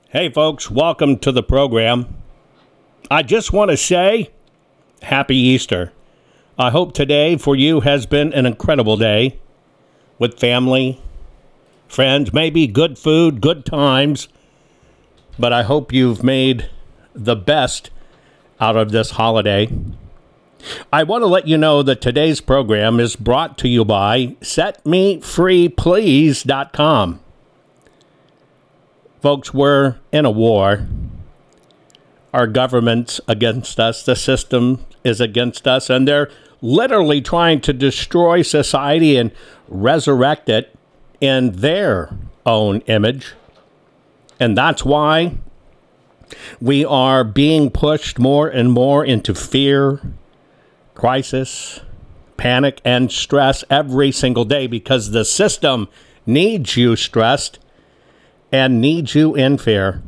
Hey folks, welcome to the program. I just want to say Happy Easter. I hope today for you has been an incredible day with family, friends, maybe good food, good times, but I hope you've made the best out of this holiday. I want to let you know that today's program is brought to you by SetMeFreePlease.com. Folks, we're in a war. Our government's against us. The system is against us. And they're literally trying to destroy society and resurrect it in their own image. And that's why we are being pushed more and more into fear, crisis, panic, and stress every single day because the system needs you stressed and needs you in fear.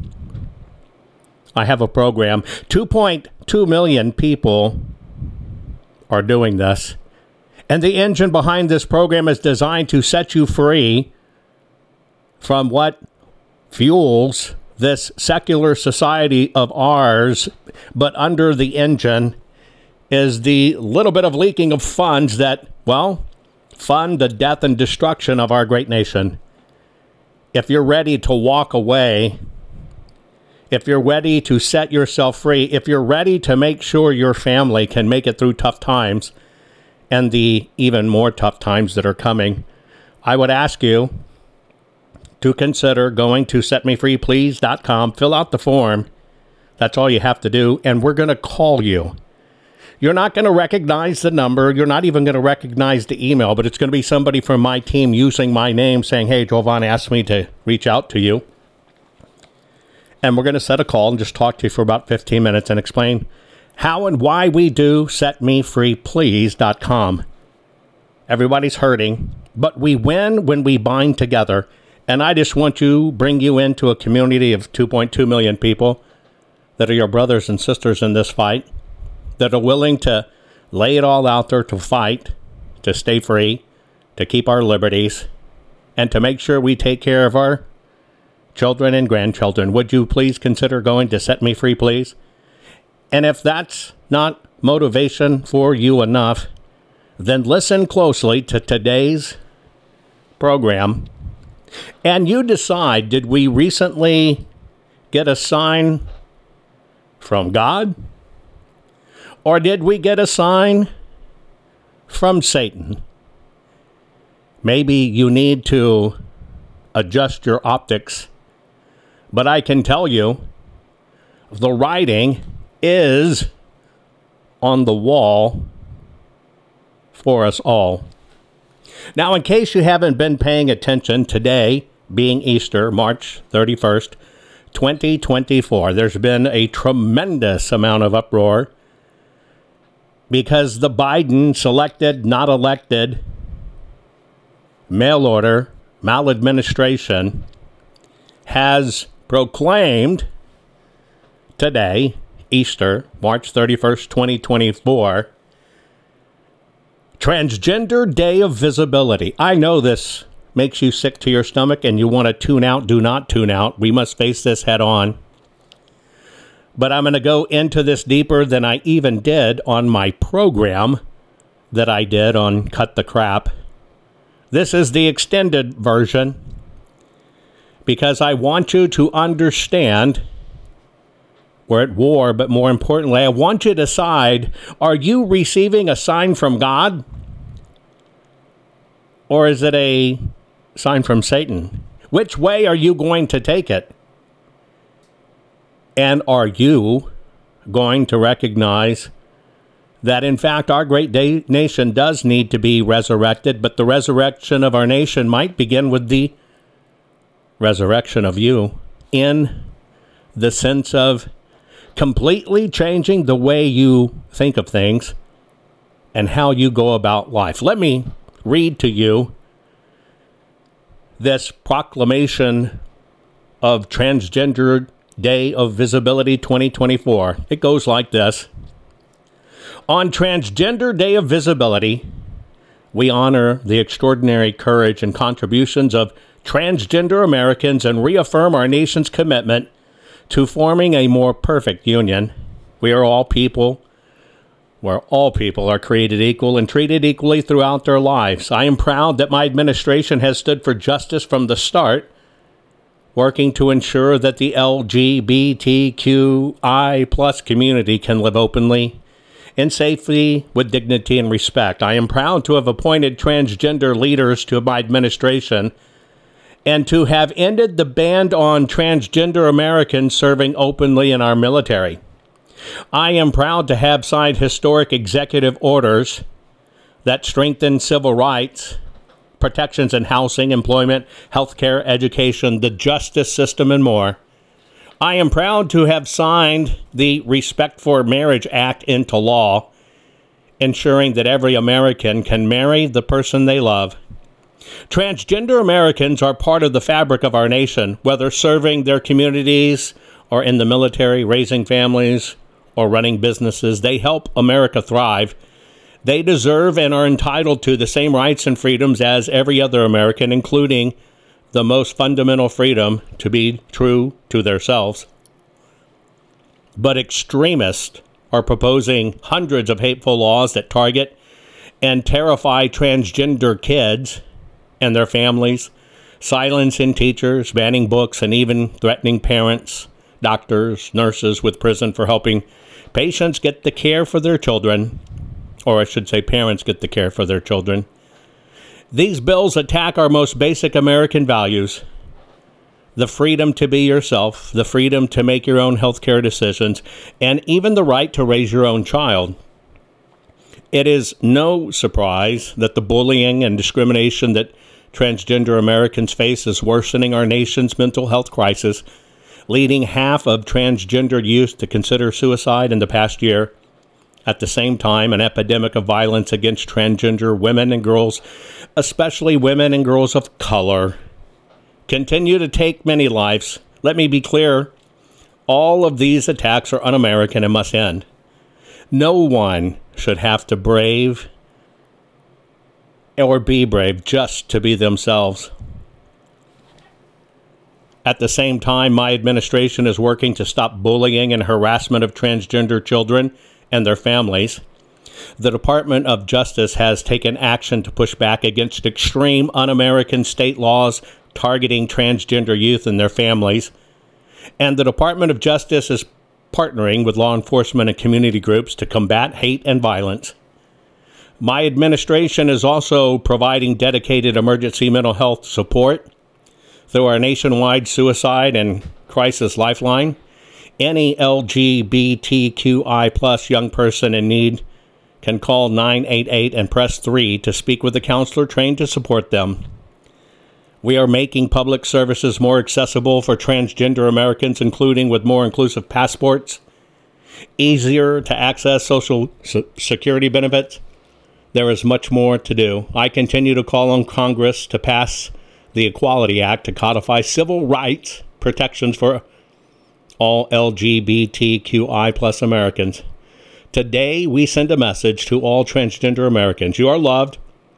I have a program. 2.2 million people are doing this. And the engine behind this program is designed to set you free from what fuels this secular society of ours. But under the engine is the little bit of leaking of funds that, fund the death and destruction of our great nation. If you're ready to walk away, if you're ready to set yourself free, if you're ready to make sure your family can make it through tough times and the even more tough times that are coming, I would ask you to consider going to SetMeFreePlease.com, fill out the form. That's all you have to do, and we're going to call you. You're not going to recognize the number. You're not even going to recognize the email, but it's going to be somebody from my team using my name saying, hey, Jovan asked me to reach out to you. And we're going to set a call and just talk to you for about 15 minutes and explain how and why we do SetMeFreePlease.com. Everybody's hurting, but we win when we bind together. And I just want to bring you into a community of 2.2 million people that are your brothers and sisters in this fight, that are willing to lay it all out there to fight, to stay free, to keep our liberties, and to make sure we take care of our children and grandchildren. Would you please consider going to Set Me Free, please? And if that's not motivation for you enough, then listen closely to today's program, and you decide, did we recently get a sign from God? Or did we get a sign from Satan? Maybe you need to adjust your optics, but I can tell you the writing is on the wall for us all. Now, in case you haven't been paying attention, today being Easter, March 31st, 2024, there's been a tremendous amount of uproar because the Biden selected, not elected, mail order maladministration has proclaimed today, Easter, March 31st, 2024, Transgender Day of Visibility. I know this makes you sick to your stomach and you want to tune out. Do not tune out. We must face this head on. But I'm going to go into this deeper than I even did on my program that I did on Cut the Crap. This is the extended version because I want you to understand we're at war, but more importantly, I want you to decide, are you receiving a sign from God? Or is it a sign from Satan? Which way are you going to take it? And are you going to recognize that, in fact, our great nation does need to be resurrected, but the resurrection of our nation might begin with the resurrection of you in the sense of completely changing the way you think of things and how you go about life. Let me read to you this proclamation of Transgender Day of Visibility 2024. It goes like this. On Transgender Day of Visibility, we honor the extraordinary courage and contributions of transgender Americans and reaffirm our nation's commitment to forming a more perfect union. We are all people, where all people are created equal and treated equally throughout their lives. I am proud that my administration has stood for justice from the start, working to ensure that the LGBTQI plus community can live openly and safely with dignity and respect. I am proud to have appointed transgender leaders to my administration and to have ended the ban on transgender Americans serving openly in our military. I am proud to have signed historic executive orders that strengthen civil rights, protections in housing, employment, healthcare, education, the justice system, and more. I am proud to have signed the Respect for Marriage Act into law, ensuring that every American can marry the person they love. Transgender Americans are part of the fabric of our nation, whether serving their communities or in the military, raising families, or running businesses. They help America thrive. They deserve and are entitled to the same rights and freedoms as every other American, including the most fundamental freedom to be true to themselves. But extremists are proposing hundreds of hateful laws that target and terrify transgender kids and their families, silencing teachers, banning books, and even threatening parents, doctors, nurses with prison for helping patients get the care for their children, or I should say parents get the care for their children. These bills attack our most basic American values: the freedom to be yourself, the freedom to make your own healthcare decisions, and even the right to raise your own child. It is no surprise that the bullying and discrimination that transgender Americans face is worsening our nation's mental health crisis, leading half of transgender youth to consider suicide in the past year. At the same time, an epidemic of violence against transgender women and girls, especially women and girls of color, continue to take many lives. Let me be clear, all of these attacks are un-American and must end. No one should have to brave or be brave just to be themselves. At the same time, my administration is working to stop bullying and harassment of transgender children and their families. The Department of Justice has taken action to push back against extreme un-American state laws targeting transgender youth and their families. And the Department of Justice is partnering with law enforcement and community groups to combat hate and violence. My administration is also providing dedicated emergency mental health support through our nationwide suicide and crisis lifeline. Any LGBTQI plus young person in need can call 988 and press 3 to speak with a counselor trained to support them. We are making public services more accessible for transgender Americans, including with more inclusive passports, easier to access social security benefits. There is much more to do. I continue to call on Congress to pass the Equality Act to codify civil rights protections for all LGBTQI plus Americans. Today, we send a message to all transgender Americans. You are loved.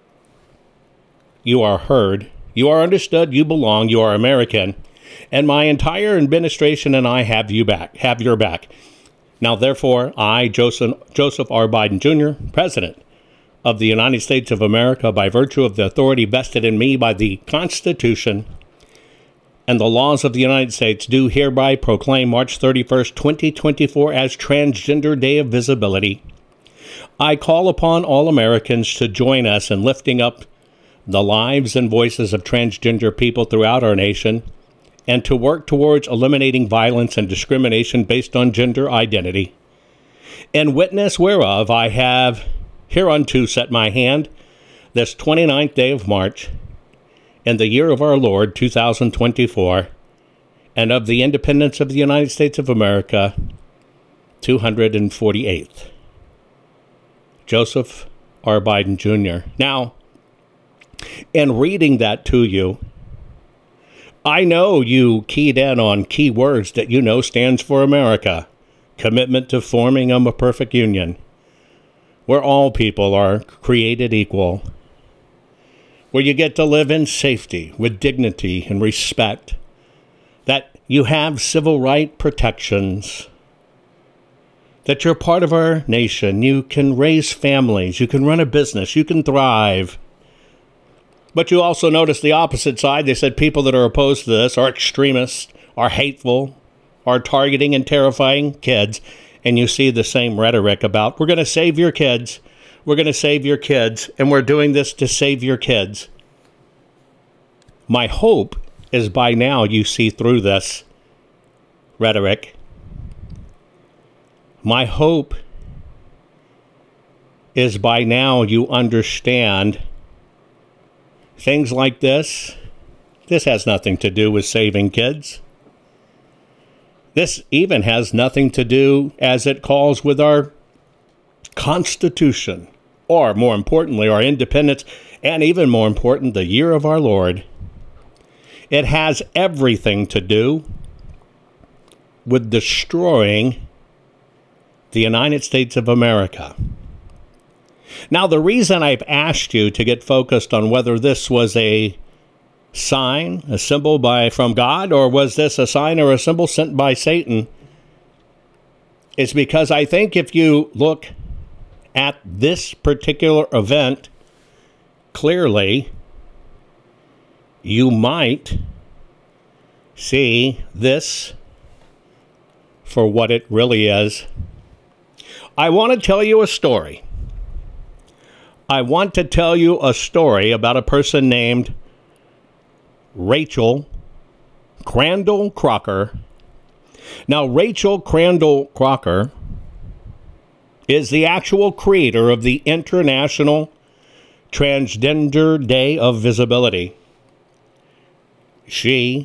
You are heard. You are understood. You belong. You are American. And my entire administration and I have your back. Now, therefore, I, Joseph R. Biden Jr., President of the United States of America, by virtue of the authority vested in me by the Constitution and the laws of the United States, do hereby proclaim March 31st, 2024 as Transgender Day of Visibility. I call upon all Americans to join us in lifting up the lives and voices of transgender people throughout our nation, and to work towards eliminating violence and discrimination based on gender identity. In witness whereof, I have hereunto set my hand this 29th day of March, in the year of our Lord, 2024, and of the independence of the United States of America, 248th. Joseph R. Biden Jr. Now, in reading that to you, I know you keyed in on key words that you know stands for America. Commitment to forming a perfect union, where all people are created equal, where you get to live in safety with dignity and respect, that you have civil right protections, that you're part of our nation, you can raise families, you can run a business, you can thrive. But you also notice the opposite side. They said people that are opposed to this are extremists, are hateful, are targeting and terrifying kids. And you see the same rhetoric about, we're going to save your kids, we're going to save your kids, and we're doing this to save your kids. My hope is by now you see through this rhetoric. My hope is by now you understand things like this. This has nothing to do with saving kids. This even has nothing to do, as it calls, with our Constitution, or more importantly, our independence, and even more important, the year of our Lord. It has everything to do with destroying the United States of America. Now, the reason I've asked you to get focused on whether this was a sign, a symbol from God, or was this a sign or a symbol sent by Satan, is because I think if you look at this particular event clearly, you might see this for what it really is. I want to tell you a story. I want to tell you a story about a person named Rachel Crandall Crocker. Now, Rachel Crandall Crocker is the actual creator of the International Transgender Day of Visibility. She,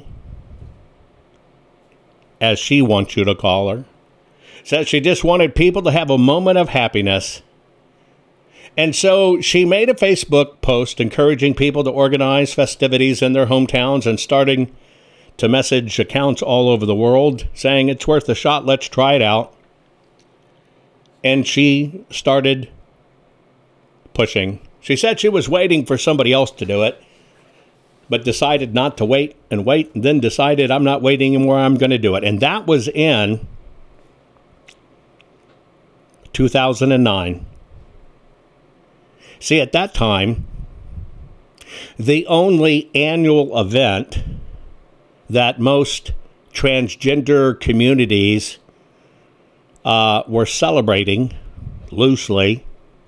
as she wants you to call her, said she just wanted people to have a moment of happiness. And so she made a Facebook post encouraging people to organize festivities in their hometowns and starting to message accounts all over the world saying it's worth a shot, let's try it out. And she started pushing. She said she was waiting for somebody else to do it, but decided not to wait, and then decided I'm not waiting anymore, I'm going to do it. And that was in 2009. See, at that time, the only annual event that most transgender communities were celebrating loosely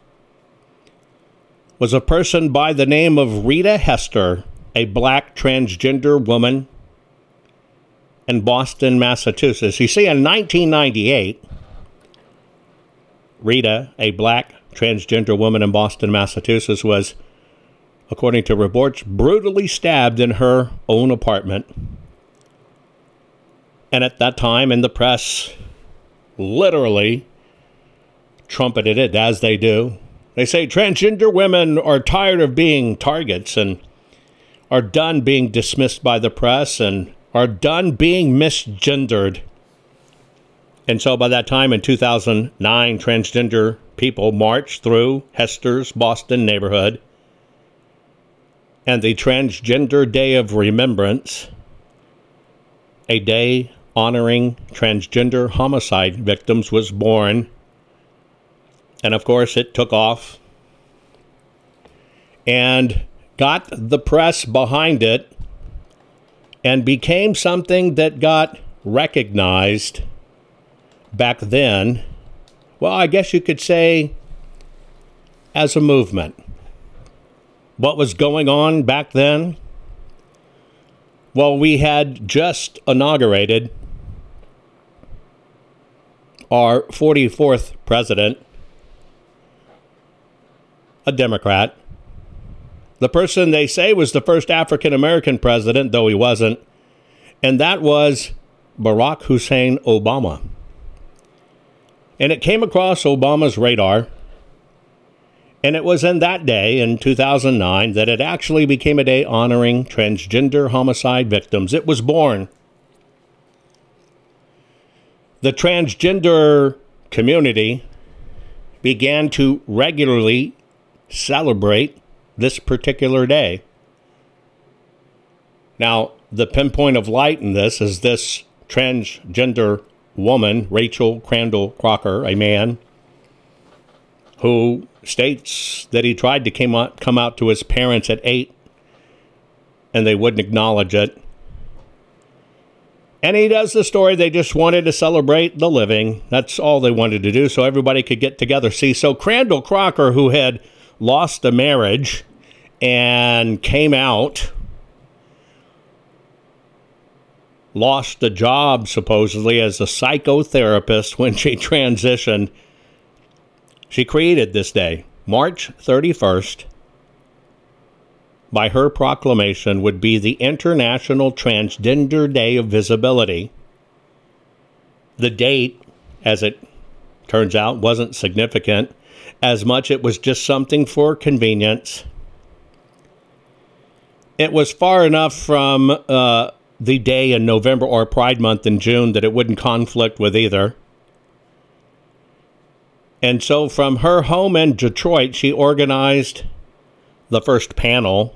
was a person by the name of Rita Hester, a black transgender woman in Boston, Massachusetts. You see, in 1998, Rita, a black transgender woman in Boston, Massachusetts, was, according to reports, brutally stabbed in her own apartment. And at that time, in the press, literally trumpeted it, as they do. They say transgender women are tired of being targets and are done being dismissed by the press and are done being misgendered. And so by that time in 2009, transgender people marched through Hester's Boston neighborhood, and the Transgender Day of Remembrance, a day honoring transgender homicide victims, was born. And of course, it took off and got the press behind it and became something that got recognized back then. Well, I guess you could say as a movement. What was going on back then? Well, we had just inaugurated our 44th president, a Democrat. The person they say was the first African-American president, though he wasn't, and that was Barack Hussein Obama. And it came across Obama's radar, and it was in that day, in 2009, that it actually became a day honoring transgender homicide victims. It was born. The transgender community began to regularly celebrate this particular day. Now, the pinpoint of light in this is this transgender woman, Rachel Crandall Crocker, a man who states that he tried to come out to his parents at 8 and they wouldn't acknowledge it. And he does the story, they just wanted to celebrate the living. That's all they wanted to do, so everybody could get together. See, so Crandall Crocker, who had lost a marriage and came out, lost a job supposedly as a psychotherapist when she transitioned. She created this day, March 31st, by her proclamation, would be the International Transgender Day of Visibility. The date, as it turns out, wasn't significant as much. It was just something for convenience. It was far enough from the day in November or Pride Month in June that it wouldn't conflict with either. And so from her home in Detroit, she organized the first panel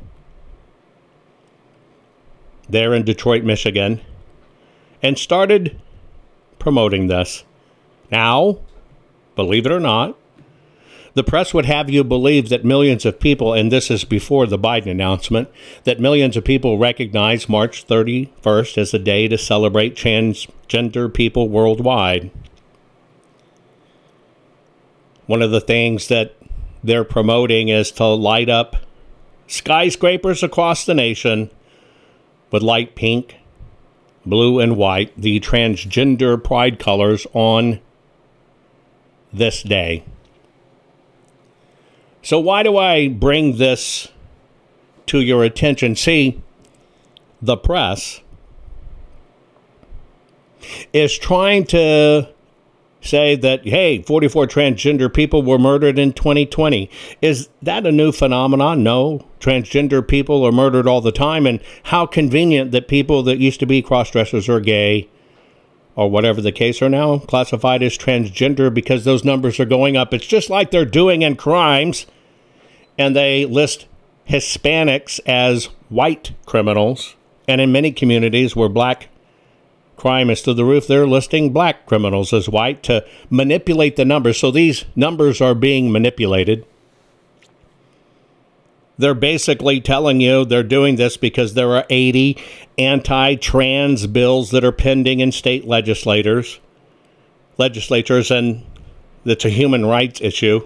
there in Detroit, Michigan, and started promoting this. Now, believe it or not, the press would have you believe that millions of people, and this is before the Biden announcement, that millions of people recognize March 31st as a day to celebrate transgender people worldwide. One of the things that they're promoting is to light up skyscrapers across the nation with light pink, blue, and white, the transgender pride colors on this day. So why do I bring this to your attention? See, the press is trying to say that, hey, 44 transgender people were murdered in 2020. Is that a new phenomenon? No. Transgender people are murdered all the time. And how convenient that people that used to be cross-dressers or gay or whatever the case are now classified as transgender because those numbers are going up. It's just like they're doing in crimes. And they list Hispanics as white criminals. And in many communities where black crime is through the roof, they're listing black criminals as white to manipulate the numbers. So these numbers are being manipulated. They're basically telling you they're doing this because there are 80 anti-trans bills that are pending in state legislatures, and it's a human rights issue.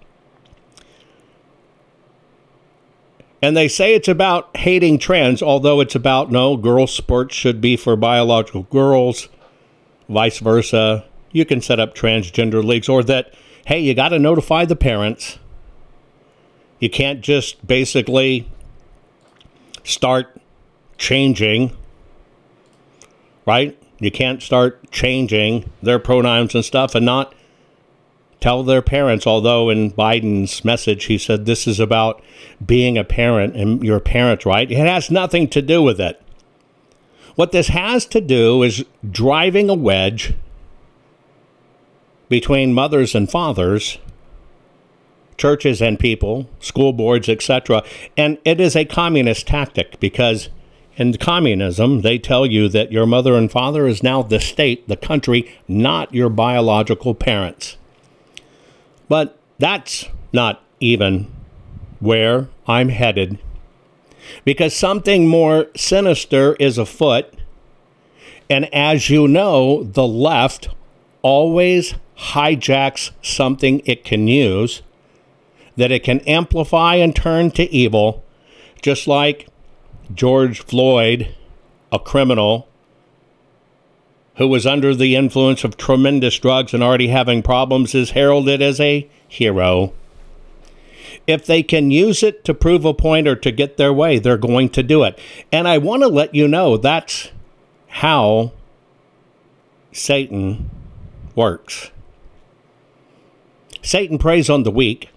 And they say it's about hating trans, although it's about, no, girls' sports should be for biological girls, vice versa. You can set up transgender leagues, or that, hey, you got to notify the parents. You can't just basically start changing, right? You can't start changing their pronouns and stuff and not tell their parents, although in Biden's message, he said this is about being a parent and your parents' right. It has nothing to do with it. What this has to do is driving a wedge between mothers and fathers, churches and people, school boards, etc. And it is a communist tactic because in communism, they tell you that your mother and father is now the state, the country, not your biological parents. But that's not even where I'm headed, because something more sinister is afoot. And as you know, the left always hijacks something it can use, that it can amplify and turn to evil, just like George Floyd, a criminal who was under the influence of tremendous drugs and already having problems, is heralded as a hero. If they can use it to prove a point or to get their way, they're going to do it. And I want to let you know that's how Satan works. Satan preys on the weak.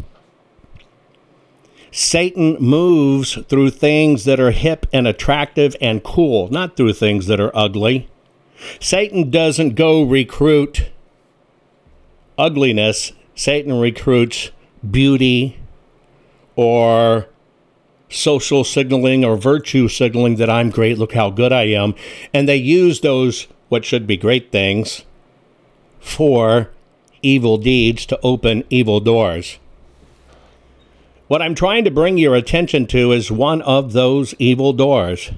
Satan moves through things that are hip and attractive and cool, not through things that are ugly. Satan doesn't go recruit ugliness. Satan recruits beauty or social signaling or virtue signaling that I'm great, look how good I am. And they use those, what should be great things, for evil deeds to open evil doors. What I'm trying to bring your attention to is one of those evil doors.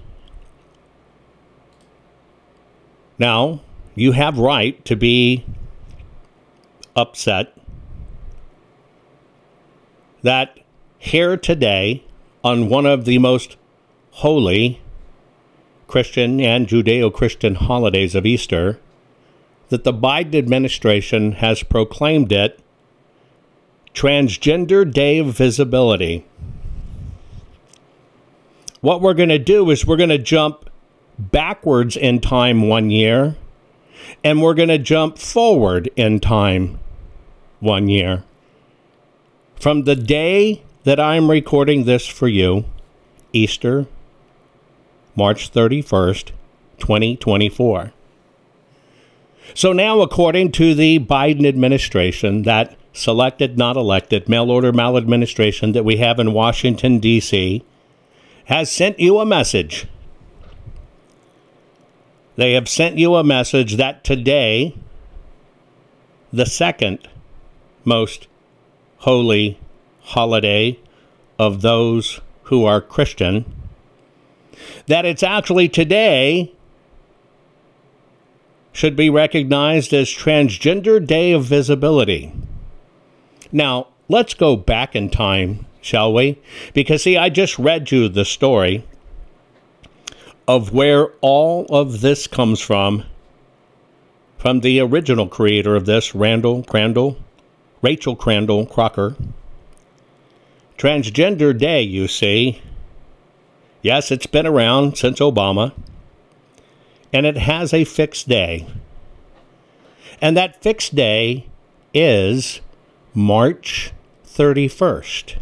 Now, you have right to be upset that here today, on one of the most holy Christian and Judeo-Christian holidays of Easter, that the Biden administration has proclaimed it Transgender Day of Visibility. What we're going to do is we're going to jump backwards in time 1 year, and we're going to jump forward in time 1 year. From the day that I'm recording this for you, Easter, March 31st, 2024. So now, according to the Biden administration, that selected, not elected, mail-order maladministration that we have in Washington, D.C., has sent you a message. They have sent you a message that today, the second most holy holiday of those who are Christian, that it's actually today should be recognized as Transgender Day of Visibility. Now, let's go back in time, shall we? Because, see, I just read you the story of where all of this comes from the original creator of this, Rachel Crandall Crocker. Transgender Day, you see. Yes, it's been around since Obama, and it has a fixed day. And that fixed day is March 31st.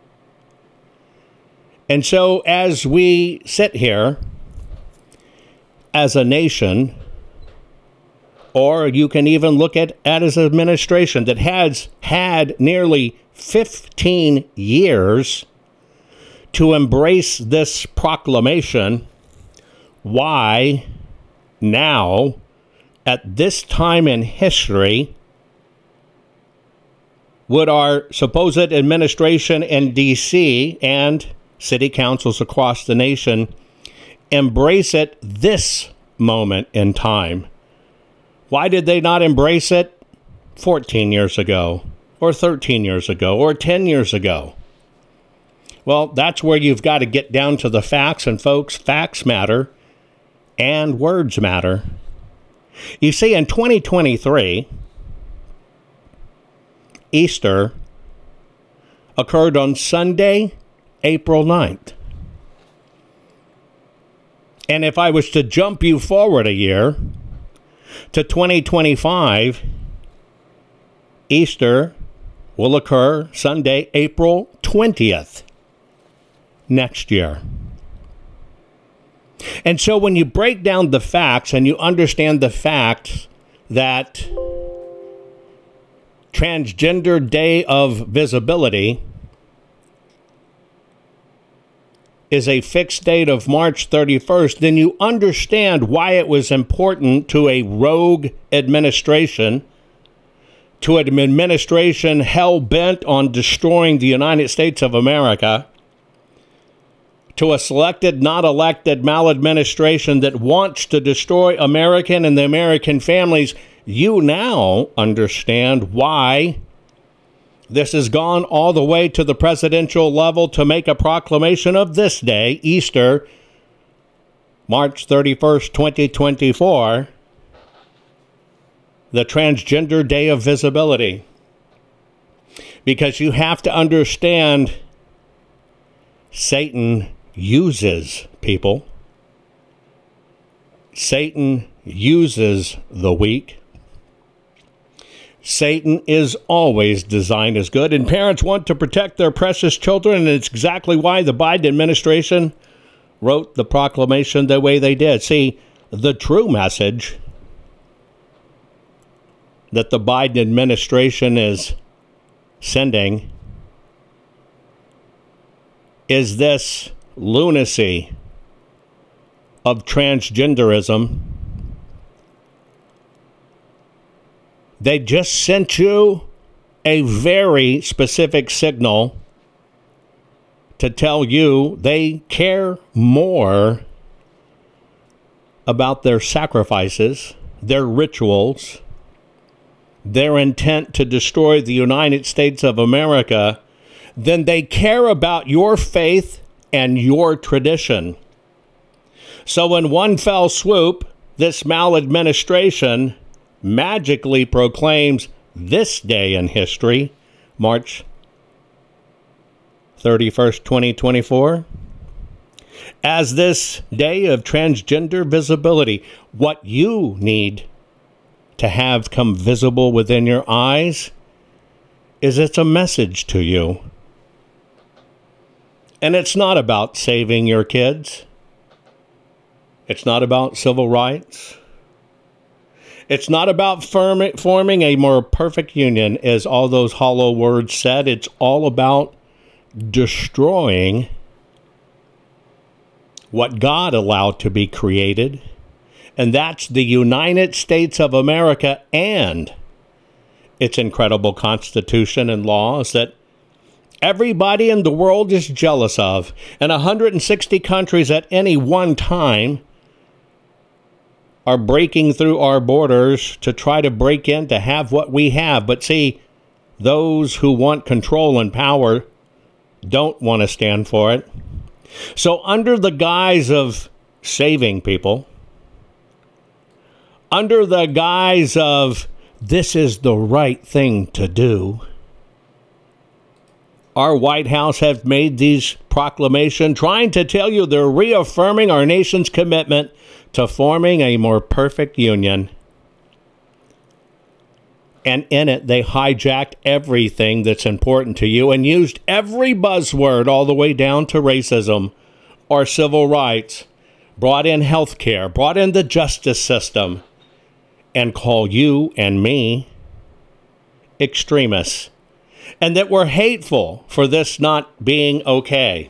And so as we sit here as a nation, or you can even look at as an administration that has had nearly 15 years to embrace this proclamation, why now, at this time in history, would our supposed administration in D.C. and city councils across the nation embrace it this moment in time? Why did they not embrace it 14 years ago, or 13 years ago, or 10 years ago? Well, that's where you've got to get down to the facts, and folks, facts matter, and words matter. You see, in 2023, Easter occurred on Sunday, April 9th. And if I was to jump you forward a year to 2025, Easter will occur Sunday, April 20th next year. And so when you break down the facts and you understand the fact that Transgender Day of Visibility is a fixed date of March 31st, then you understand why it was important to a rogue administration, to an administration hell-bent on destroying the United States of America, to a selected, not elected maladministration that wants to destroy American and the American families. You now understand why this has gone all the way to the presidential level to make a proclamation of this day, Easter, March 31st, 2024, the Transgender Day of Visibility. Because you have to understand, Satan uses people. Satan uses the weak. Satan is always designed as good, and parents want to protect their precious children, and it's exactly why the Biden administration wrote the proclamation the way they did. See, the true message that the Biden administration is sending is this lunacy of transgenderism. They just sent you a very specific signal to tell you they care more about their sacrifices, their rituals, their intent to destroy the United States of America than they care about your faith and your tradition. So in one fell swoop, this maladministration magically proclaims this day in history, March 31st, 2024, as this day of transgender visibility. What you need to have come visible within your eyes is it's a message to you. And it's not about saving your kids. It's not about civil rights. It's not about forming a more perfect union, as all those hollow words said. It's all about destroying what God allowed to be created, and that's the United States of America and its incredible Constitution and laws that everybody in the world is jealous of. And 160 countries at any one time are breaking through our borders to try to break in to have what we have. But see, those who want control and power don't want to stand for it. So under the guise of saving people, under the guise of this is the right thing to do, our White House have made these proclamations trying to tell you they're reaffirming our nation's commitment to forming a more perfect union. And in it, they hijacked everything that's important to you and used every buzzword all the way down to racism or civil rights, brought in health care, brought in the justice system, and call you and me extremists. And that we're hateful for this not being okay.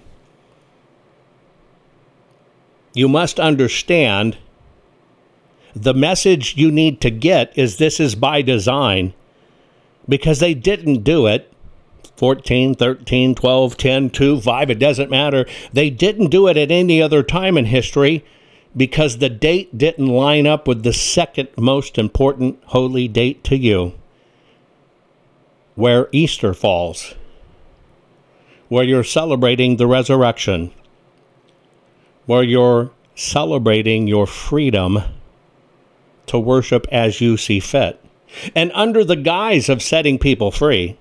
You must understand the message you need to get is this is by design, because they didn't do it 14, 13, 12, 10, 2, 5, it doesn't matter. They didn't do it at any other time in history because the date didn't line up with the second most important holy date to you, where Easter falls, where you're celebrating the resurrection, where you're celebrating your freedom to worship as you see fit. And under the guise of setting people free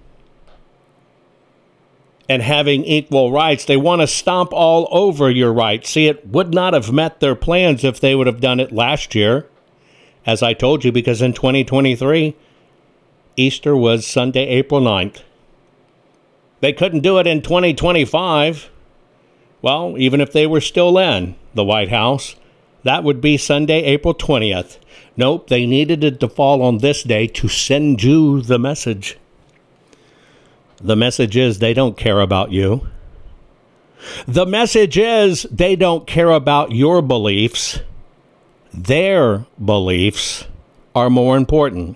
and having equal rights, they want to stomp all over your rights. See, it would not have met their plans if they would have done it last year, as I told you, because in 2023, Easter was Sunday, April 9th. They couldn't do it in 2025. Well, even if they were still in the White House, that would be Sunday, April 20th. Nope, they needed it to fall on this day to send you the message. The message is they don't care about you. The message is they don't care about your beliefs. Their beliefs are more important.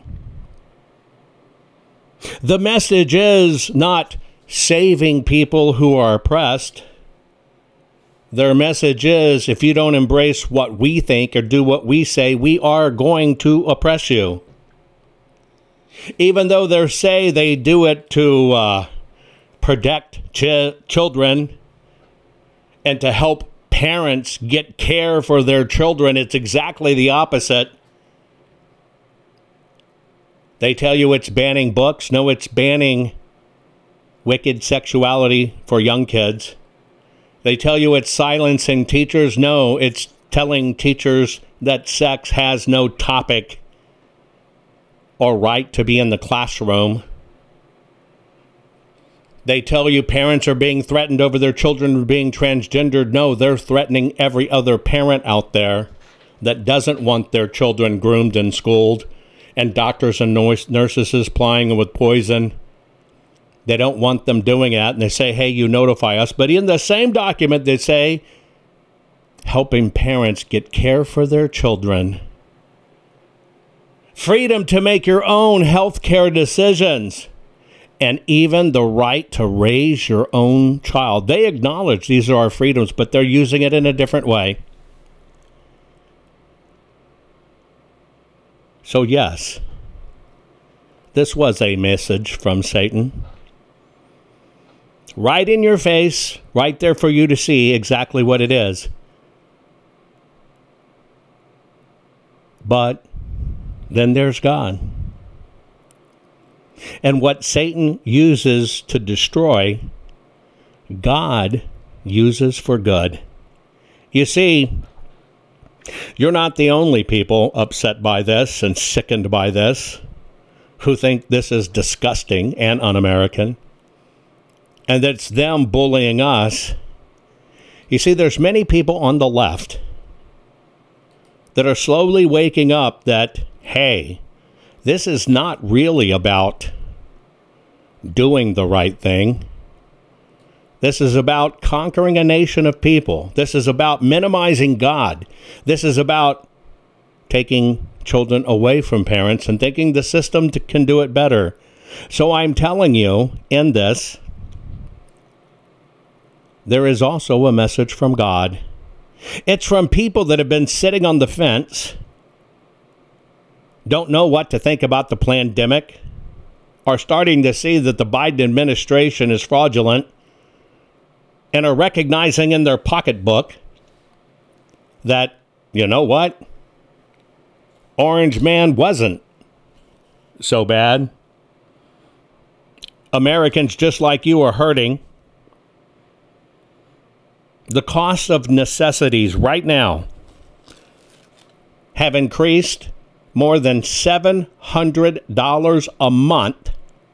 The message is not saving people who are oppressed. Their message is, if you don't embrace what we think or do what we say, we are going to oppress you. Even though they say they do it to protect children and to help parents get care for their children, it's exactly the opposite. They tell you it's banning books. No, it's banning wicked sexuality for young kids. They tell you it's silencing teachers. No, it's telling teachers that sex has no topic or right to be in the classroom. They tell you parents are being threatened over their children being transgendered. No, they're threatening every other parent out there that doesn't want their children groomed and schooled, and doctors and nurses plying with poison. They don't want them doing that, and they say, hey, you notify us. But in the same document, they say, helping parents get care for their children. Freedom to make your own health care decisions. And even the right to raise your own child. They acknowledge these are our freedoms, but they're using it in a different way. So yes, this was a message from Satan. Right in your face, right there for you to see exactly what it is. But then there's God. And what Satan uses to destroy, God uses for good. You see, you're not the only people upset by this and sickened by this who think this is disgusting and un-American, and that it's them bullying us. You see, there's many people on the left that are slowly waking up that, hey, this is not really about doing the right thing. This is about conquering a nation of people. This is about minimizing God. This is about taking children away from parents and thinking the system can do it better. So I'm telling you in this, there is also a message from God. It's from people that have been sitting on the fence, don't know what to think about the pandemic, are starting to see that the Biden administration is fraudulent, and are recognizing in their pocketbook that, you know what? Orange Man wasn't so bad. Americans just like you are hurting. The cost of necessities right now have increased more than $700 a month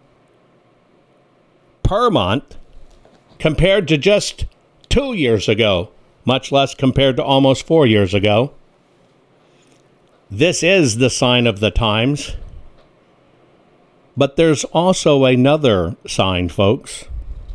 per month compared to just 2 years ago, much less compared to almost 4 years ago. This is the sign of the times. But there's also another sign, folks.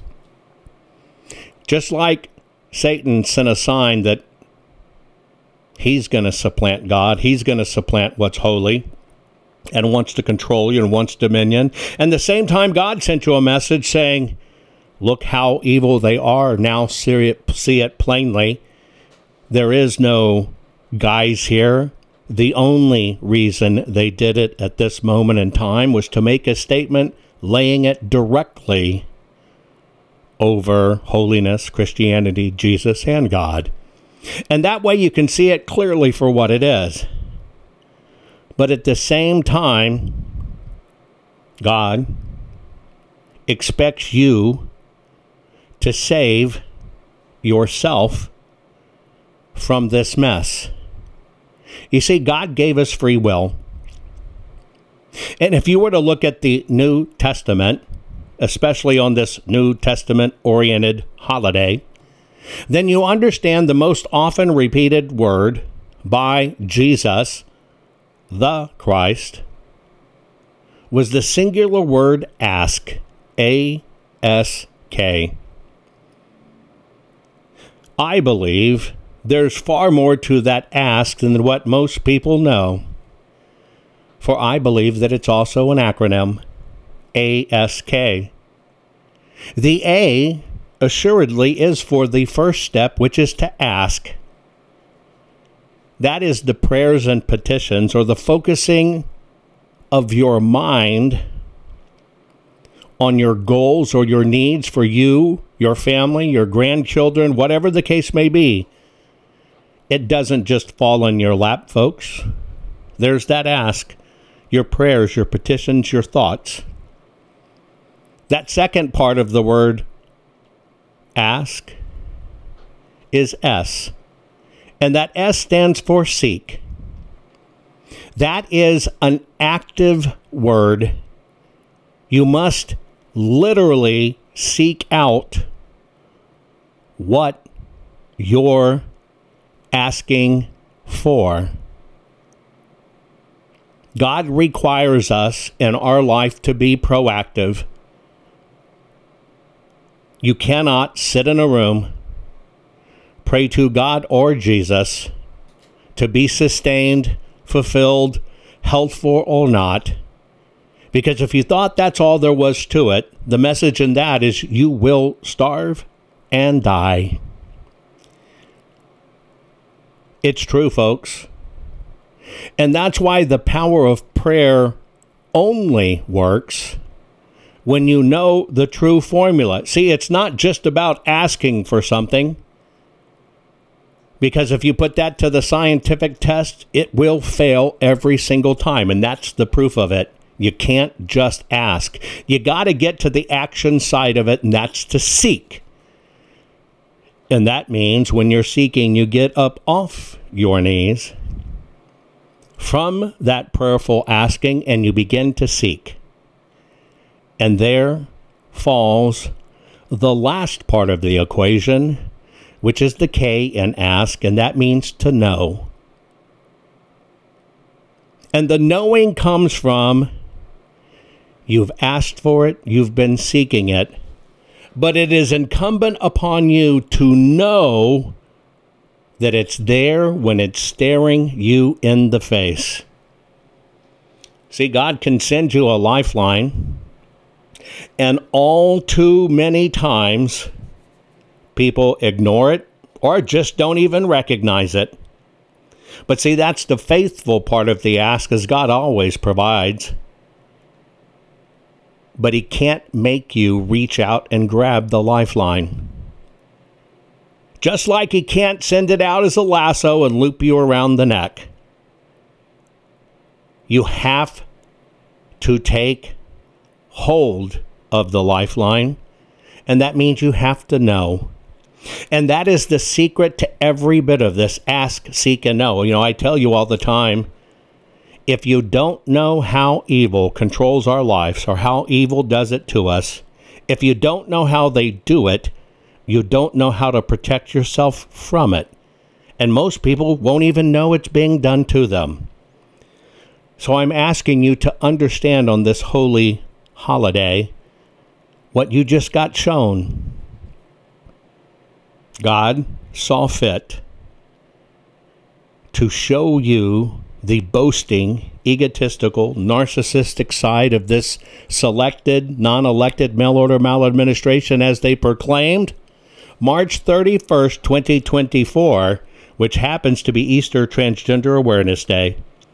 Just like Satan sent a sign that he's going to supplant God. He's going to supplant what's holy and wants to control you and wants dominion. And at the same time, God sent you a message saying, look how evil they are. Now see it plainly. There is no guise here. The only reason they did it at this moment in time was to make a statement laying it directly over holiness, Christianity, Jesus, and God. And that way you can see it clearly for what it is. But at the same time, God expects you to save yourself from this mess. You see, God gave us free will. And if you were to look at the New Testament, especially on this New Testament-oriented holiday, then you understand the most often repeated word by Jesus, the Christ, was the singular word ask, A-S-K. I believe there's far more to that ask than what most people know. For I believe that it's also an acronym, ASK. The A assuredly is for the first step, which is to ask. That is the prayers and petitions, or the focusing of your mind on your goals or your needs for you, your family, your grandchildren, whatever the case may be. It doesn't just fall in your lap, folks. There's that ask. Your prayers, your petitions, your thoughts. That second part of the word ask is S. And that S stands for seek. That is an active word. You must literally seek out what you're asking for. God requires us in our life to be proactive. You cannot sit in a room, pray to God or Jesus to be sustained, fulfilled, healthful or not. Because if you thought that's all there was to it, the message in that is you will starve and die. It's true, folks. And that's why the power of prayer only works when you know the true formula. See, it's not just about asking for something, because if you put that to the scientific test, it will fail every single time. And that's the proof of it. You can't just ask. You got to get to the action side of it, and that's to seek. And that means when you're seeking, you get up off your knees from that prayerful asking and you begin to seek. And there falls the last part of the equation, which is the K in ask, and that means to know. And the knowing comes from you've asked for it, you've been seeking it, but it is incumbent upon you to know that it's there when it's staring you in the face. See, God can send you a lifeline, and all too many times people ignore it or just don't even recognize it. But see, that's the faithful part of the ask, as God always provides. But he can't make you reach out and grab the lifeline. Just like he can't send it out as a lasso and loop you around the neck. You have to take hold of the lifeline, and that means you have to know. And that is the secret to every bit of this ask, seek, and know. You know, I tell you all the time, if you don't know how evil controls our lives or how evil does it to us, if you don't know how they do it, you don't know how to protect yourself from it. And most people won't even know it's being done to them. So I'm asking you to understand on this holy holiday what you just got shown. God saw fit to show you the boasting, egotistical, narcissistic side of this selected, non-elected mail-order maladministration as they proclaimed March 31st, 2024, which happens to be Easter Transgender Awareness Day.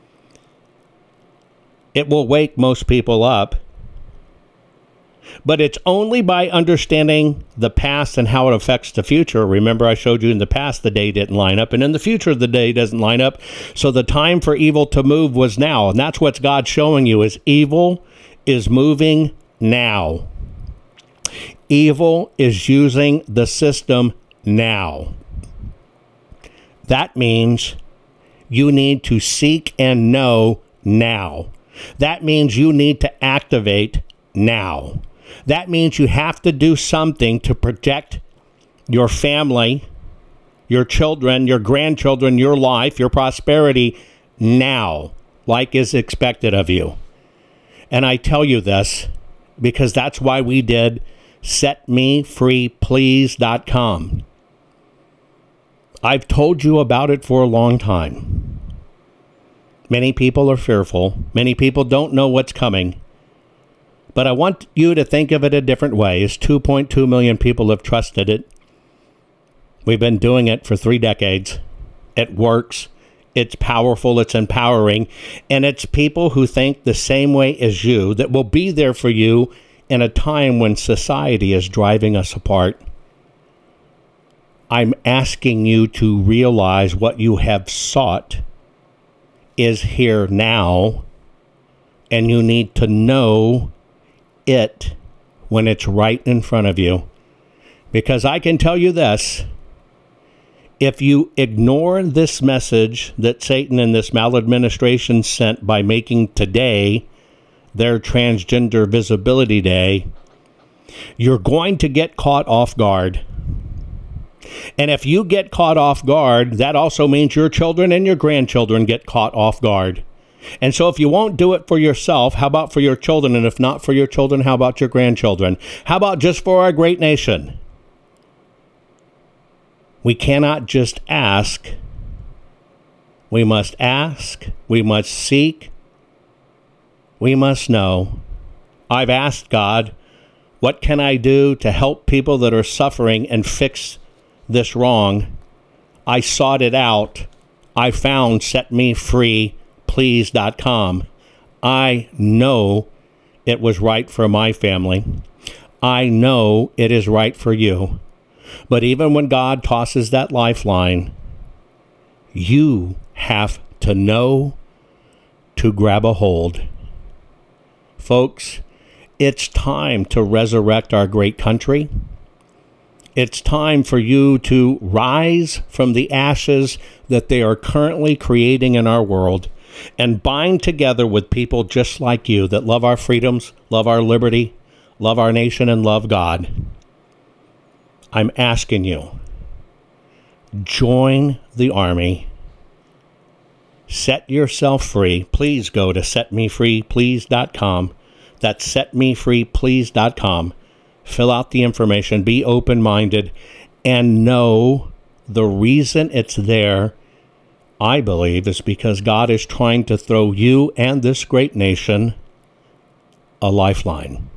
It will wake most people up. But it's only by understanding the past and how it affects the future. Remember, I showed you in the past the day didn't line up, and in the future the day doesn't line up. So the time for evil to move was now. And that's what God's showing you, is evil is moving now. Evil is using the system now. That means you need to seek and know now. That means you need to activate now. That means you have to do something to protect your family, your children, your grandchildren, your life, your prosperity now, like is expected of you. And I tell you this because that's why we did SetMeFreePlease.com. I've told you about it for a long time. Many people are fearful. Many people don't know what's coming. But I want you to think of it a different way. As 2.2 million people have trusted it. We've been doing it for 3 decades. It works. It's powerful. It's empowering. And it's people who think the same way as you that will be there for you in a time when society is driving us apart. I'm asking you to realize what you have sought is here now. And you need to know it when it's right in front of you. Because I can tell you this, if you ignore this message that Satan and this maladministration sent by making today their Transgender Visibility Day, you're going to get caught off guard. And if you get caught off guard, that also means your children and your grandchildren get caught off guard. And so if you won't do it for yourself, how about for your children? And if not for your children, how about your grandchildren? How about just for our great nation? We cannot just ask. We must ask. We must seek. We must know. I've asked God, what can I do to help people that are suffering and fix this wrong? I sought it out. I found setmefreeplease.com. I know it was right for my family. I know it is right for you. But even when God tosses that lifeline, you have to know to grab a hold. Folks, it's time to resurrect our great country. It's time for you to rise from the ashes that they are currently creating in our world and bind together with people just like you that love our freedoms, love our liberty, love our nation, and love God. I'm asking you, join the army. Set yourself free. Please go to setmefreeplease.com. That's setmefreeplease.com. Fill out the information. Be open-minded. And know the reason it's there, I believe, is because God is trying to throw you and this great nation a lifeline.